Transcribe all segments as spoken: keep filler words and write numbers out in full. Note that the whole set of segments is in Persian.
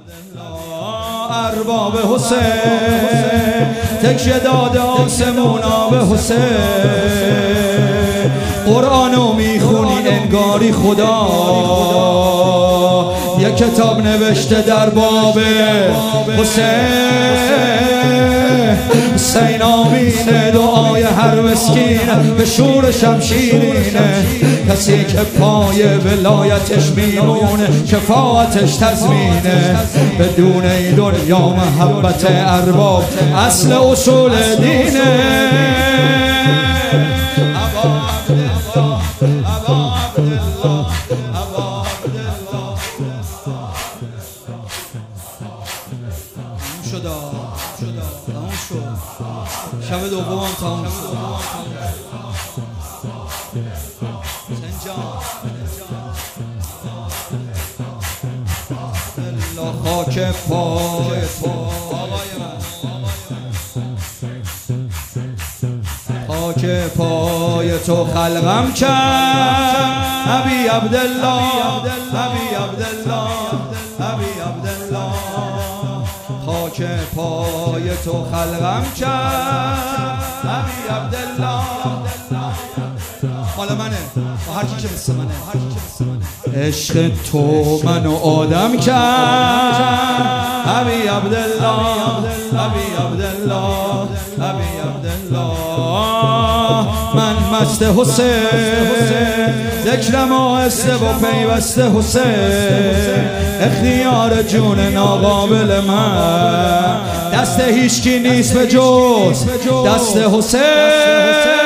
ارباب حسین تکیه داده آسمونا به حسین قرآنو میخونی انگاری خدا یه کتاب نوشته در باب حسین حسین آمینه دعای هر مسکینه به شور شمشیرینه کسی که پای ولایتش میمونه شفاعتش تضمینه بدون این دنیا محبت ارباب اصل اصول دینه شب دوم تمام شد الله خاک پای تو خاک پای تو خلقم کرد ابی عبدالله ابی عبدالله ابی عبدالله خاک پای تو خلقم کرد ابی عبدالله مال منه هر کی که مثل منه عشق تو منو آدم کرد ابی عبدالله ابی عبدالله ابی عبدالله من مست حسین ذکرم آهسته و پیوسته حسین اختیار جون ناقابل من دست هیچکی نیست به جز دست حسین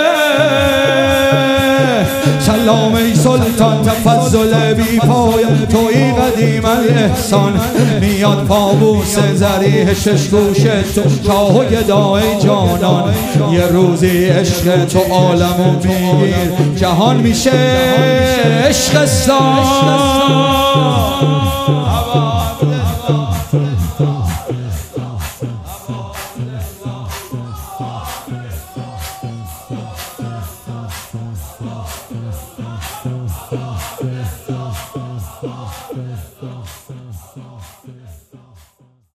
سلام ای سلطان تفضل بی پای توی قدیم الاحسان میاد پابوس زریح شش گوش تو شاه و گدای جانان یه روزی عشق تو عالمو میگیر جهان میشه عشقستان Yeah.